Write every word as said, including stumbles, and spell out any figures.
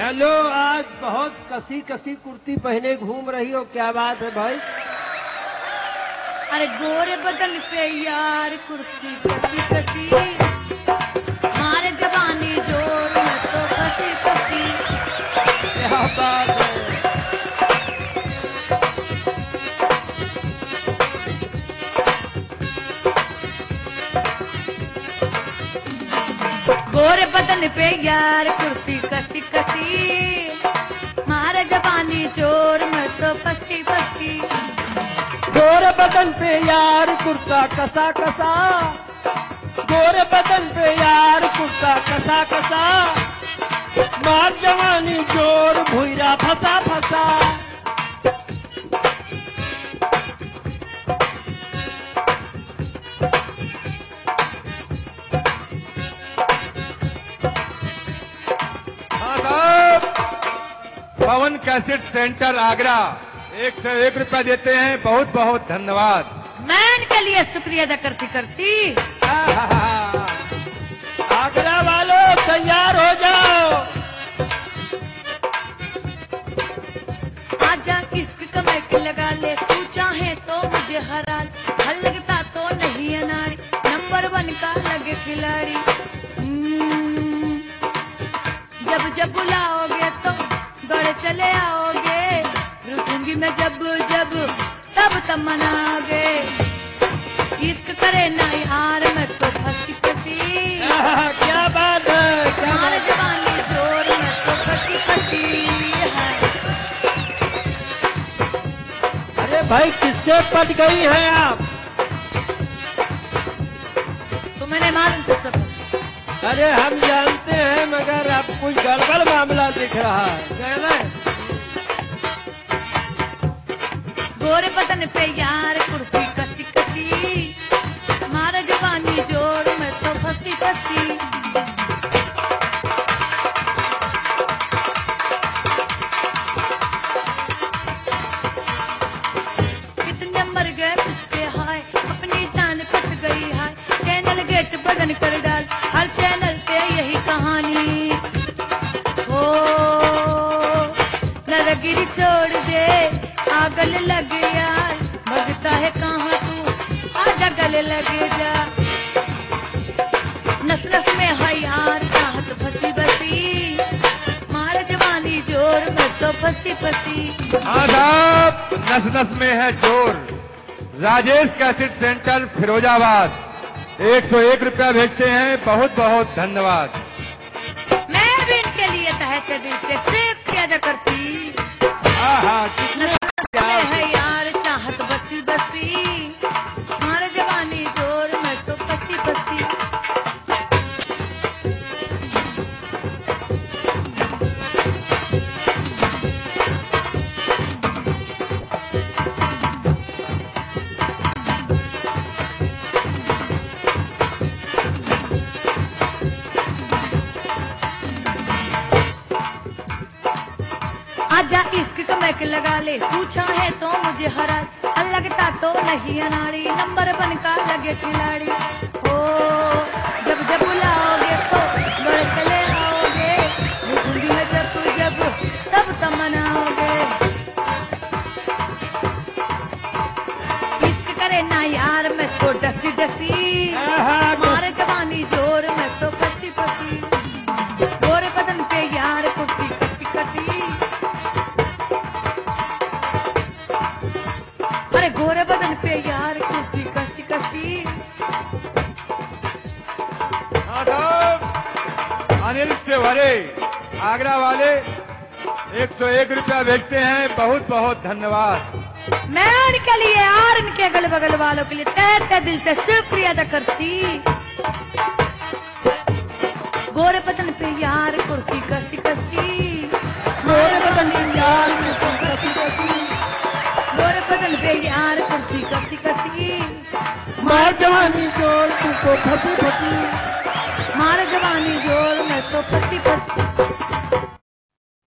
Hello, आज बहुत कसी कसी कुर्ती पहने घूम रही हो, क्या बात है भाई? अरे गोरे बदन पे यार कुर्ती कसी कसी, मारे जवानी जोर में तो कसी कसी। क्या बात है? गोरे बदन पे यार कुर्ती कसी कसी, मारे जवानी जोर में तो कसी कसी। गोरे बदन पे यार कुर्ता कसा कसा, गोरे बदन पे यार कुर्ता कसा कसा, मार जवानी जोर भुइरा फसा फसा। पवन कैसेट सेंटर आगरा एक सौ एक रुपया देते हैं, बहुत बहुत धन्यवाद। मैं इनके लिए शुक्रिया अदा करती करती। आगरा वालों तैयार हो जाओ। आजा इश्क का मैक लगा ले, तू चाहे तो मुझे हरा ले, हल लगता तो नहीं अनाड़ी, नंबर वन का लगे खिलाड़ी। हम्म, जब जब बुलाओगे तो दौड़े चले आओगे, रुकूंगी मैं जब जब तब तब मनाओगे। इश्क करे ना यार मैं तो फंसी फंसी, क्या बात है? क्या मार जवानी जोर में तो फंसी फंसी है। अरे भाई, किससे पट गई हैं आप? तो मैंने मालूम तो सब। अरे हम जानते हैं, मगर अब कुछ गड़बड़ मामला दिख रहा है। गड़बड़ गोरे बदन पे यार कुर्ती कसी कसी, मारा जवानी जोर में तो फंसी फंसी। कितने मर गए कुत्ते हाय, अपनी जान फंस गई हाय, चैनल गेट बदन कर डाल, हर चैनल पे यही कहानी। ओ नरगिरी छोड़ दे, आगल लग यार, भगता है कहाँ तू, आजा गले लगे जा। नस नस में है यार चाहत फंसी बसी, मार जवानी जोर में तो फंसी फंसी। आदाब, नस नस में है जोर। राजेश कैसेट सेंटर फिरोजाबाद एक सौ एक रुपया भेजते हैं, बहुत बहुत धन्यवाद। मैं भी इनके लिए तहे दिल से सिर्फ अदा करती। हाँ, कितने है यार चाहत बसी बसी, मार जवानी जोर में तो फंसी फंसी। आजा इश्क का मैक लगा ले, तू चाहे तो मुझे हरा, लगता तो नहीं अनाड़ी, नंबर वन का लगे खिलाड़ी। ओ जब जब बुलाओगे तो बड़े चले आओगे, रुकूंगी मैं जब जब तब तब मनाओगे। इश्क करे ना यार मैं तो डसी डसी, मारे जवानी जोर में तो फंसी फंसी। गोरे बदन पे यार कुर्ती कसी कसी, अरे गोरे बदन पे यार कुर्ती कसी कसी। आदाब, अनिल से भरे आगरा वाले एक सौ एक रुपया भेजते हैं, बहुत बहुत धन्यवाद। मैं उनके लिए और उनके अगल बगल वालों के लिए तहे तहे दिल से शुक्रिया अदा करती। गोरे बदन पे यार कुर्ती कसी कसी, गोरे बदन पे यार कुर्ती कसी कसी, गोरे बदन पे यार कुर्ती कसी कसी, मार जवानी जोर तुमको फसी फसी। मार जवानी जोर में तो फसी फसी।